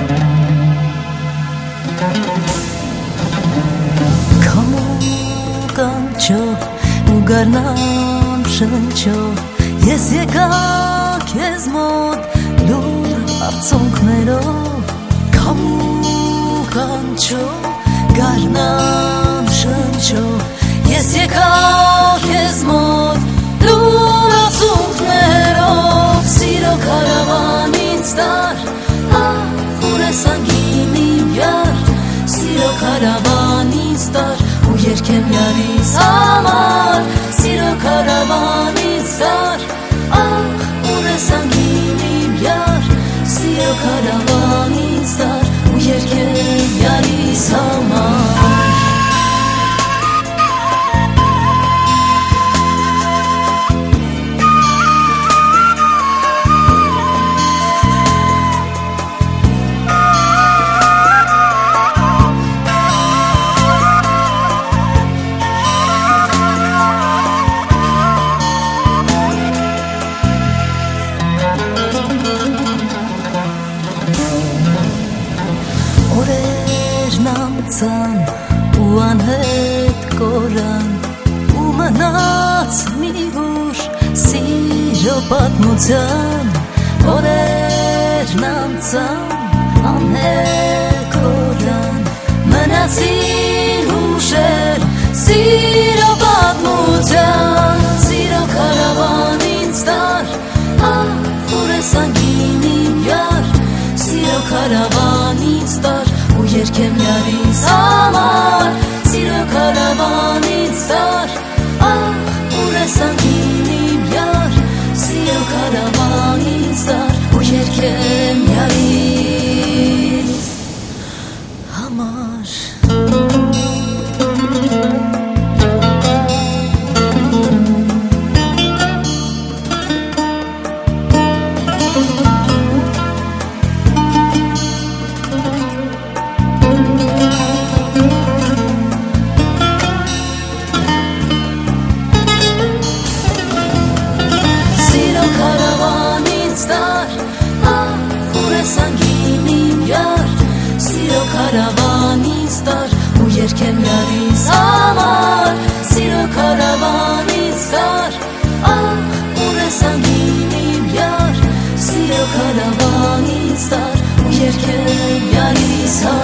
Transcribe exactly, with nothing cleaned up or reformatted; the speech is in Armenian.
Կանչո ու գարնամ շնչո ես եկա քեզ մոտ լուր արցունքներով Քամու կանչո գարնամ շնչո ես եկա քեզ մոտ լուր արցունքներով Սիրո կարավան ինձ տար ախ ուրեսանգին իմ յար Սիրո կարավան ինձ տար ու երկեմ յարիս համար Սիրո կարավան ինձ տար ախ ուրեսանգին իմ յար Սիրո կարավան ինձ տար ու երկեմ յարիս համար Անցան ու անհետ կորան ու մնաց մի ուր սիրո պատմության օրերն անցան անհետ կորան մնացին ուշեր սիրո պատմության Սիրո կարավան ինձ տար ախ ուրեսանգին իմ յար Սիրո կարավան ինձ տար ու երկեմ յարիս համար Սիրո կարավան ինձ տար ախ ուրեսանգին իմ յար Սիրո կարավան ինձ տար ու երկեմ յարիս համար Կարավան ինձ տար ու երկեմ յարիս համար Սիրո կարավան ինձ տար ախ ուրեսանգին իմ յար Սիրո կարավան ինձ տար ու երկեմ յարիս համար